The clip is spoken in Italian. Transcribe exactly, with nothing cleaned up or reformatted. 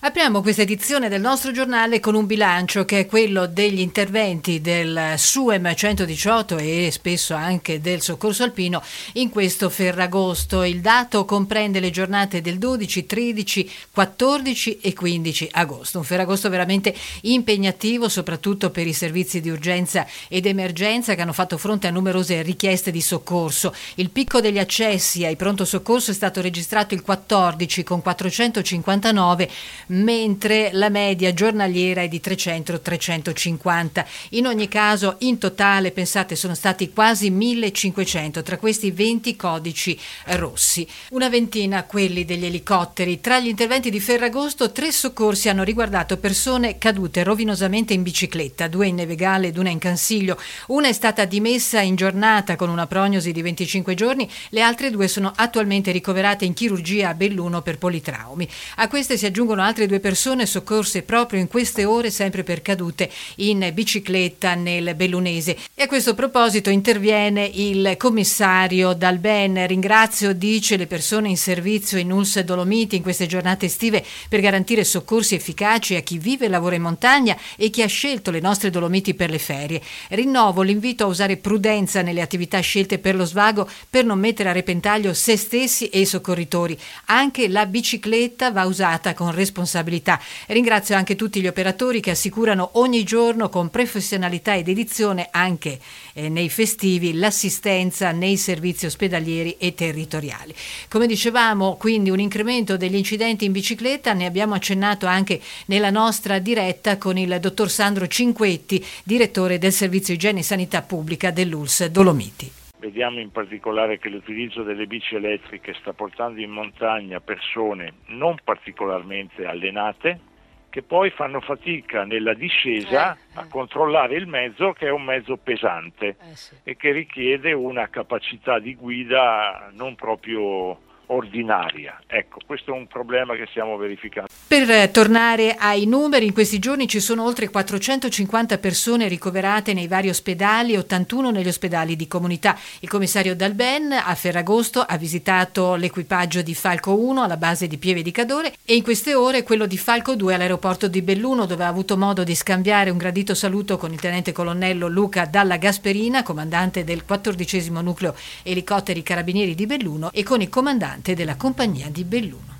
Apriamo questa edizione del nostro giornale con un bilancio che è quello degli interventi del SUEM centodiciotto e spesso anche del Soccorso Alpino in questo Ferragosto. Il dato comprende le giornate del dodici, tredici, quattordici e quindici agosto. Un Ferragosto veramente impegnativo, soprattutto per i servizi di urgenza ed emergenza che hanno fatto fronte a numerose richieste di soccorso. Il picco degli accessi ai pronto soccorso è stato registrato il quattordici con quattrocentocinquantanove, mentre la media giornaliera è di trecento trecentocinquanta. In ogni caso, in totale, pensate, sono stati quasi millecinquecento, tra questi venti codici rossi. Una ventina quelli degli elicotteri. Tra gli interventi di Ferragosto, tre soccorsi hanno riguardato persone cadute rovinosamente in bicicletta, due in Nevegale ed una in Cansiglio. Una è stata dimessa in giornata con una prognosi di venticinque giorni, le altre due sono attualmente ricoverate in chirurgia a Belluno per politraumi. A queste si aggiungono altre due persone soccorse proprio in queste ore, sempre per cadute in bicicletta nel Bellunese. E a questo proposito interviene il commissario Dalben. Ringrazio, dice, le persone in servizio in U L S Dolomiti in queste giornate estive per garantire soccorsi efficaci a chi vive e lavora in montagna e chi ha scelto le nostre Dolomiti per le ferie. Rinnovo l'invito a usare prudenza nelle attività scelte per lo svago per non mettere a repentaglio se stessi e i soccorritori. Anche la bicicletta va usata con responsabilità. Ringrazio anche tutti gli operatori che assicurano ogni giorno con professionalità ed dedizione, anche eh, nei festivi, l'assistenza nei servizi ospedalieri e territoriali. Come dicevamo, quindi un incremento degli incidenti in bicicletta, ne abbiamo accennato anche nella nostra diretta con il dottor Sandro Cinquetti, direttore del Servizio Igiene e Sanità Pubblica dell'U L S Dolomiti. Vediamo in particolare che l'utilizzo delle bici elettriche sta portando in montagna persone non particolarmente allenate che poi fanno fatica nella discesa eh, eh. a controllare il mezzo, che è un mezzo pesante eh, sì. e che richiede una capacità di guida non proprio ordinaria. Ecco, questo è un problema che stiamo verificando. Per eh, tornare ai numeri, in questi giorni ci sono oltre quattrocentocinquanta persone ricoverate nei vari ospedali e ottantuno negli ospedali di comunità. Il commissario Dalben a Ferragosto ha visitato l'equipaggio di Falco uno alla base di Pieve di Cadore e in queste ore quello di Falco due all'aeroporto di Belluno, dove ha avuto modo di scambiare un gradito saluto con il tenente colonnello Luca Dalla Gasperina, comandante del quattordicesimo nucleo elicotteri carabinieri di Belluno, e con il comandante della compagnia di Belluno.